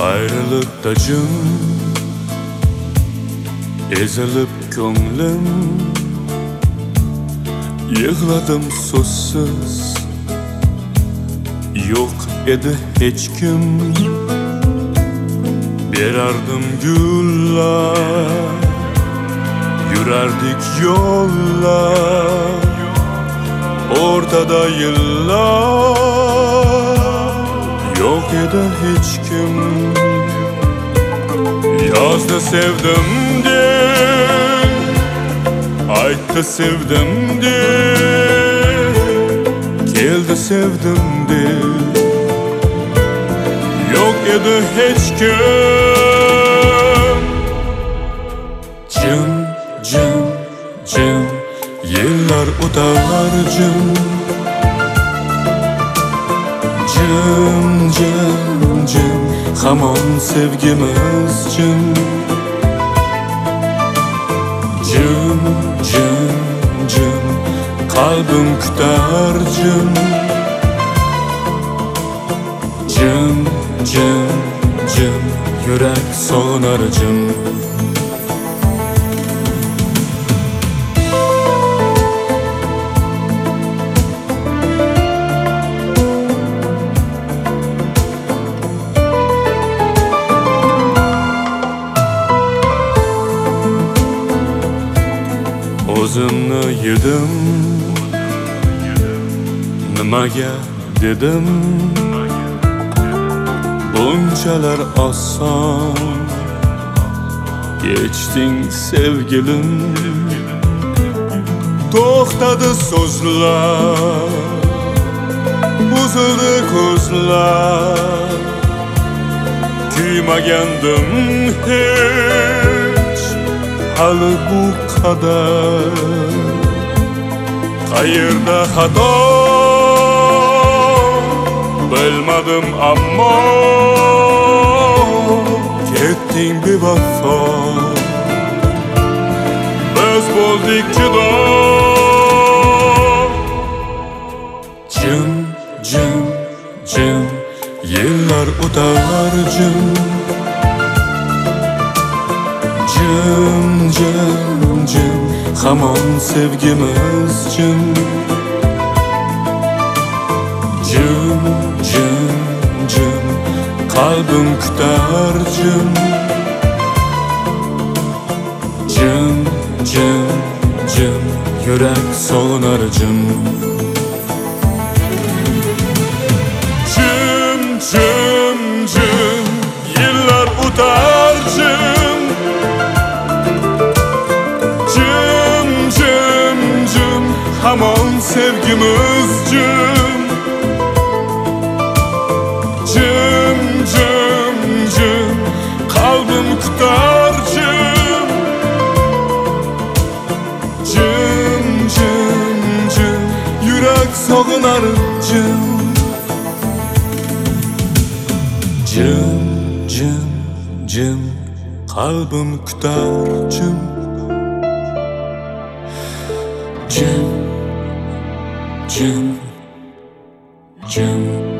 Ayrılıkta cım ezilip ko'nglim, yig'ladim so'zsiz. Yo'q edi hech kim, berardim gullar, yurardik yo'llar, o'rtada yillar. Yo'q edi hech kim. Yozda sevdim de, aytdi sevdim de, keldi sevdim de. Yo'q edi hech kim. Jim, jim, jim, yillar o'tar jim. Jim, jim, jim, hamon sevgimiz jim. Jim, jim, jim, qalbim kutar jim. Jim, jim, jim, yurak sog'nar jim. O'zimni yedim, nimaga dedim, bunchalar oson kechding sevgilim. To'xtadi so'zlar, buzildi ko'zlar, kuymagandim hech hali bu qadar. Qayerda xato bilmadim ammo, ketding bevafo. Biz bo'ldik judo. Jim, jim, jim, yillar o'tar jim. Jim, jim, jim, hamon sevgimiz jim. Jim, jim, jim, qalbim kutar jim. Jim, jim, jim, yurak sog'nar jim. Jim, jim, jim, yillar o'tar jim. Jim, jim, jim, hamon sevgimiz jim. Jim, jim, jim, qalbim kutar jim. Jim, jim, jim, yurak sog'nar jim. Jim, jim, jim, qalbim kutar jim. Jim, jim, jim.